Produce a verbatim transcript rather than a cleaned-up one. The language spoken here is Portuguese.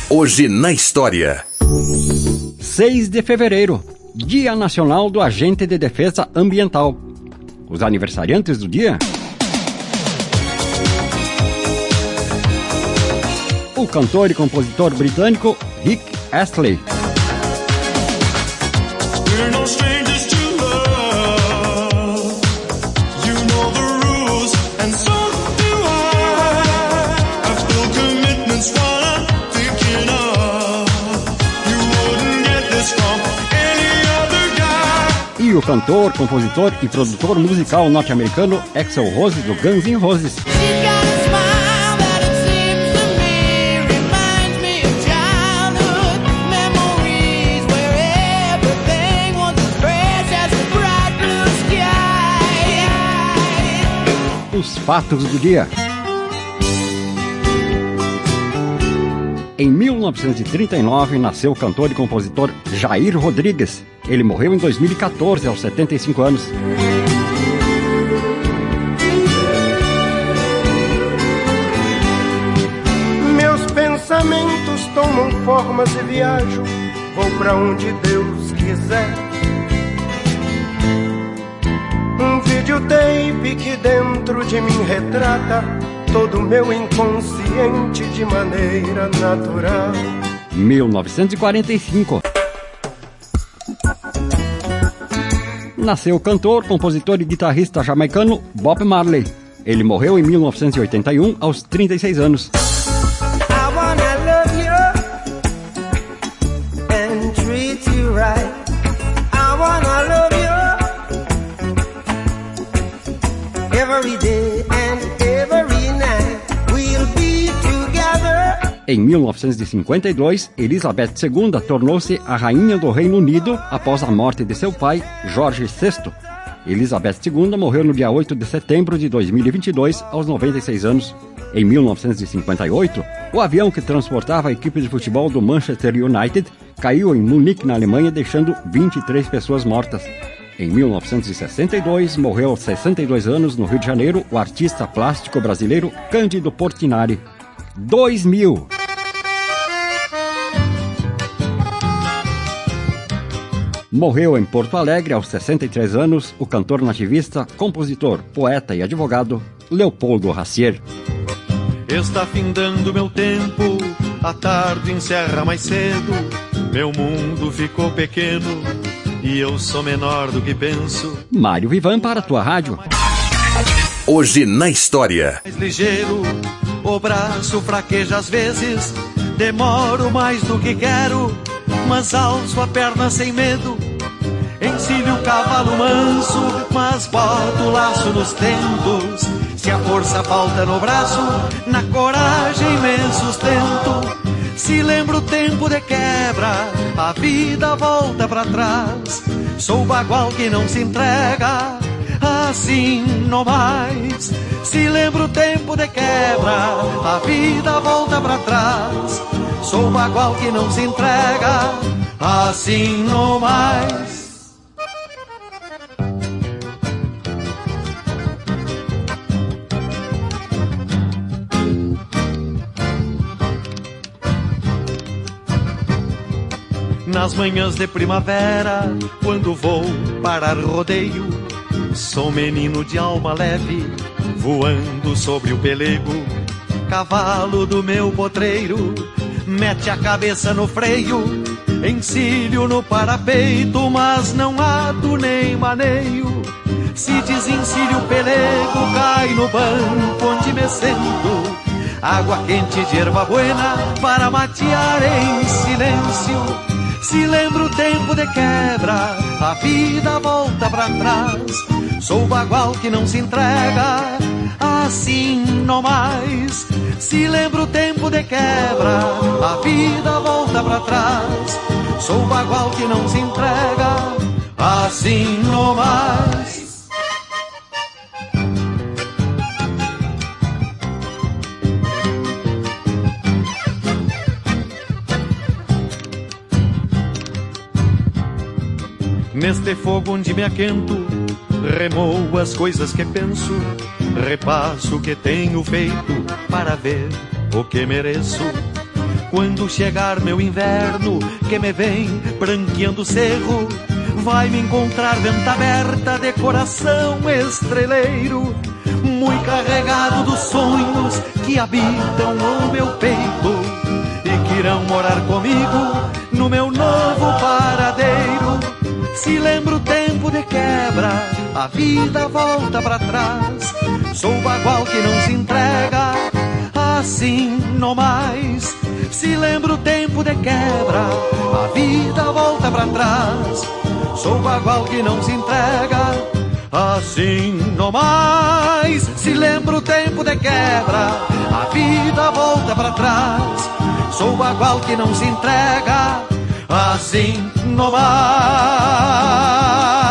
Hoje na história. seis de fevereiro, Dia Nacional do Agente de Defesa Ambiental. Os aniversariantes do dia: o cantor e compositor britânico Rick Astley. E o cantor, compositor e produtor musical norte-americano Axl Rose, do Guns N' Roses. Os fatos do dia. Em mil novecentos e trinta e nove, nasceu o cantor e compositor Jair Rodrigues. Ele morreu em dois mil e quatorze, aos setenta e cinco anos. Meus pensamentos tomam formas e viajo, vou pra onde Deus quiser. Um videotape que dentro de mim retrata todo o meu inconsciente de maneira natural. mil novecentos e quarenta e cinco. Nasceu o cantor, compositor e guitarrista jamaicano Bob Marley. Ele morreu em mil novecentos e oitenta e um, aos trinta e seis anos. I wanna love you and treat you right. I wanna love you every day and every night. We'll be together. Em mil novecentos e cinquenta e dois, Elizabeth segunda tornou-se a rainha do Reino Unido após a morte de seu pai, Jorge sexto. Elizabeth segunda morreu no dia oito de setembro de dois mil e vinte e dois, aos noventa e seis anos. Em mil novecentos e cinquenta e oito, o avião que transportava a equipe de futebol do Manchester United caiu em Munique, na Alemanha, deixando vinte e três pessoas mortas. Em mil novecentos e sessenta e dois, morreu aos sessenta e dois anos, no Rio de Janeiro, o artista plástico brasileiro Cândido Portinari. dois mil. Morreu em Porto Alegre, aos sessenta e três anos, o cantor nativista, compositor, poeta e advogado Leopoldo Racier. Está findando meu tempo, a tarde encerra mais cedo, meu mundo ficou pequeno e eu sou menor do que penso. Mário Vivan para a tua rádio. Hoje na história. Mais ligeiro, o braço fraqueja às vezes, demoro mais do que quero, mas alço a perna sem medo. Encilho o cavalo manso, mas boto o laço nos tentos. Se a força falta no braço, na coragem me sustento. Se lembro o tempo de quebra, a vida volta pra trás. Sou bagual que não se entrega, assim não mais. Se lembro o tempo de quebra, a vida volta pra trás. Sou bagual que não se entrega, assim não mais. Nas manhãs de primavera, quando vou parar rodeio, sou menino de alma leve, voando sobre o pelego. Cavalo do meu potreiro, mete a cabeça no freio, encilho no parapeito, mas não ato nem maneio. Se desencilho o pelego, cai no banco onde me sento. Água quente de erva buena para matear em silêncio. Se lembro o tempo de quebra, a vida volta pra trás. Sou bagual que não se entrega, assim não mais. Se lembro o tempo de quebra, a vida volta pra trás. Sou bagual que não se entrega, assim não mais. Neste fogo onde me aquento, remoo as coisas que penso, repasso o que tenho feito para ver o que mereço. Quando chegar meu inverno, que me vem branqueando o cerro, vai me encontrar venta aberta de coração estreleiro, muito carregado dos sonhos que habitam o meu peito e que irão morar comigo no meu novo paradeiro. Se lembro o tempo de quebra, a vida volta pra trás. Sou bagual que não se entrega assim no mais. Se lembro o tempo de quebra, a vida volta pra trás. Sou bagual que não se entrega assim no mais. Se lembro o tempo de quebra, a vida volta pra trás. Sou bagual que não se entrega assim no mais.